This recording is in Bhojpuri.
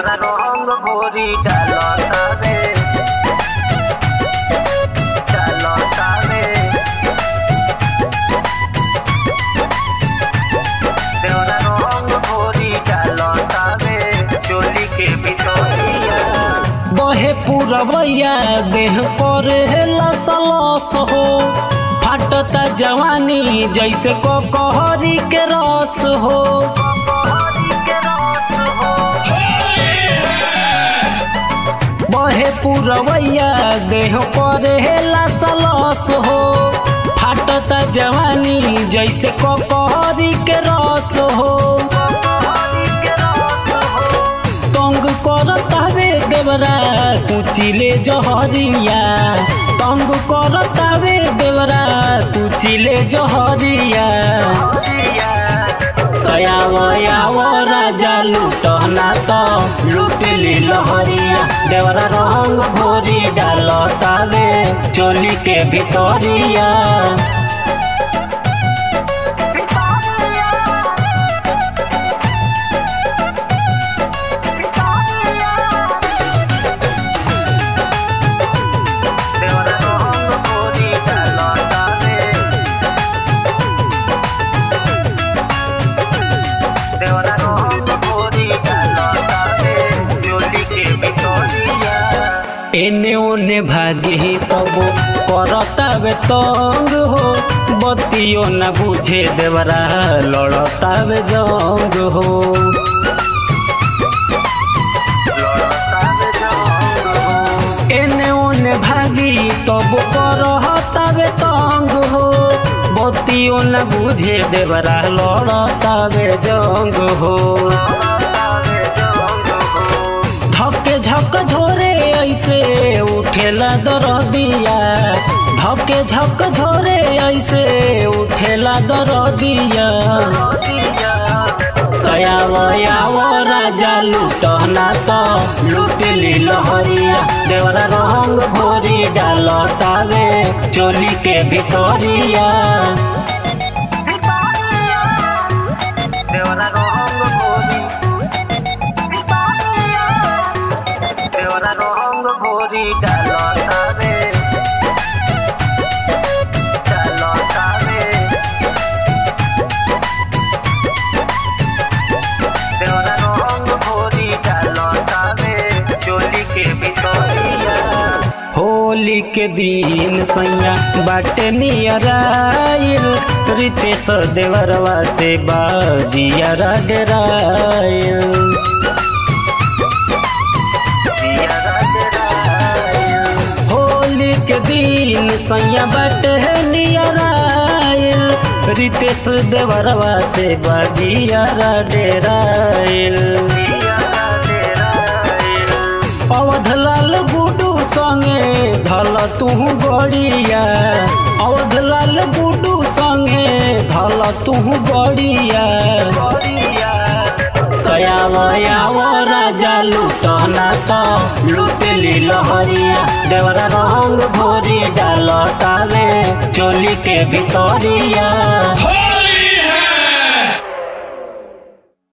देवरा रंग घोरी डालता रे डालता रे देवरा रंग घोरी डालता रे चोली के भितरिया बहे पुरवैया देह पर लसलस हो फाटता जवानी जैसे कोकहरी के रस हो। बहे पुरवैया देह पर लसलस हो फाटता जवानी जैसे कोकहरी के रस हो। तंग करतावे देवरा कुचिले जहरिया तंग करतावे देवरा कुचिले जहरिया कयाव राजा लुटना तो लुटली लहरिया देवरा रंग घोरी डालतावे चोली के भितरिया एने ओने भागी तब करतावे तंग हो बतियो न बुझे देवरा लड़तावे जंग हो। एने ओने भागी तब करतावे तंग हो बतियो न बुझे देवरा लड़तावे जंग हो। धके झक झोरे ऐसे उठेला दरदिया धके झक झोरे ऐसे उठेला दरदिया कयाव राजा लुटना तो लुटली लहरिया देवरा रंग घोरी डालतावे चोली के भितरिया देवरा रंग घोरी देवरा रंग घोरी डालता रे डालता रे देवरा रंग घोरी डालता रे चोली के भितरिया होली के दिन सैया बाटे नियराइल रितेश देवरवा से बाजिया डराइल के दिन सैया बाटे नियराइल रितेश देवरवा से बाजिया डेराइल अवध लाल गुडू संगे धल तू गड़िया अवध लाल गुडू संगे धल तू गड़िया कयाव राजा लुटना तो लुटली लहरिया देवरा रंग घोरी डालतावे चोली के भितरिया।